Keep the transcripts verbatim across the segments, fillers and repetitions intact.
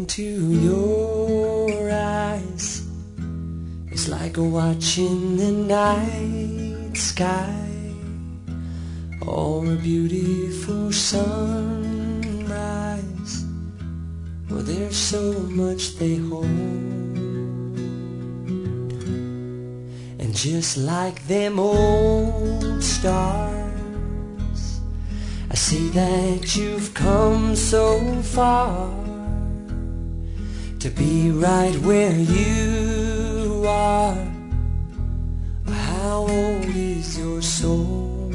into your eyes. It's like watching the night sky or a beautiful sunrise. Well, there's so much they hold, and just like them old stars, I see that you've come so far to be right where you are. How old is your soul?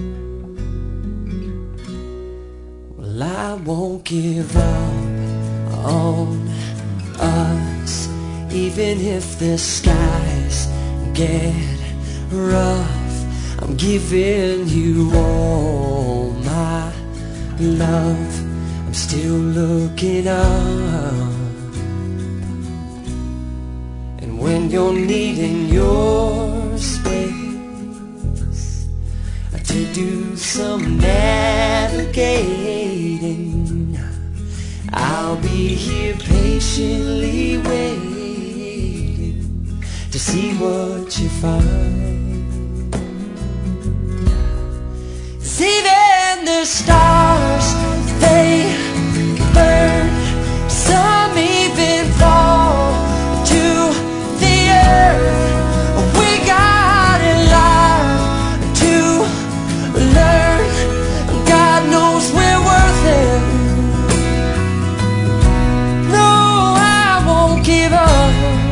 Well, I won't give up on us, even if the skies get rough. I'm giving you all my love. I'm still looking up. And when you're needing your space to do some navigating, I'll be here patiently waiting to see what you find. 'Cause even the stars, they burn, some even fall to the earth. We got a lot to learn. God knows we're worth it. No, I won't give up.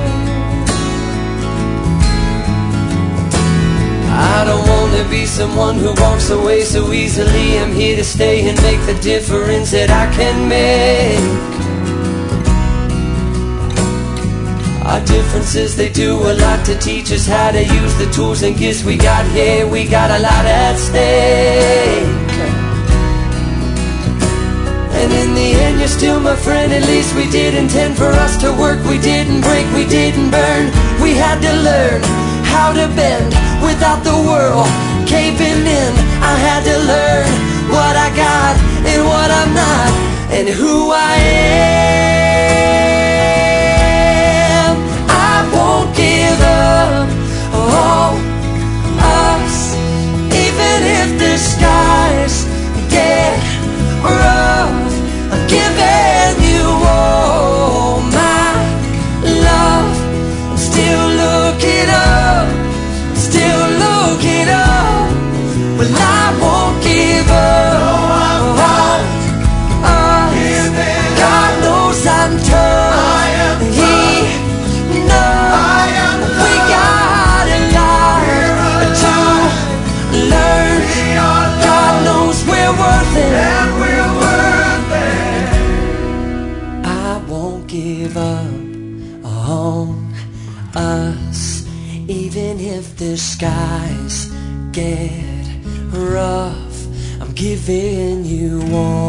I don't want to be someone who walks away so easily. I'm here to stay and make the difference that I can make. Our differences, they do a lot to teach us how to use the tools and gifts we got here. We got a lot at stake. And in the end, you're still my friend. At least we did intend for us to work. We didn't break, we didn't burn. We had to learn how to bend without the world caving in. I had to learn what I got and what I'm not, and who I am. I won't give up on us, even if the skies get rough. I'm giving you all my love. I'm still looking up, still looking up. Well, I won't give up. No, I won't. Uh, God knows I'm tough. I am he knows I am we got a lot to learn. God knows we're worth it. And we're worth it. I won't give up on us, even if the skies get rough. I'm giving you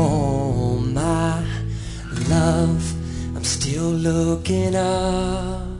all my love. I'm still looking up.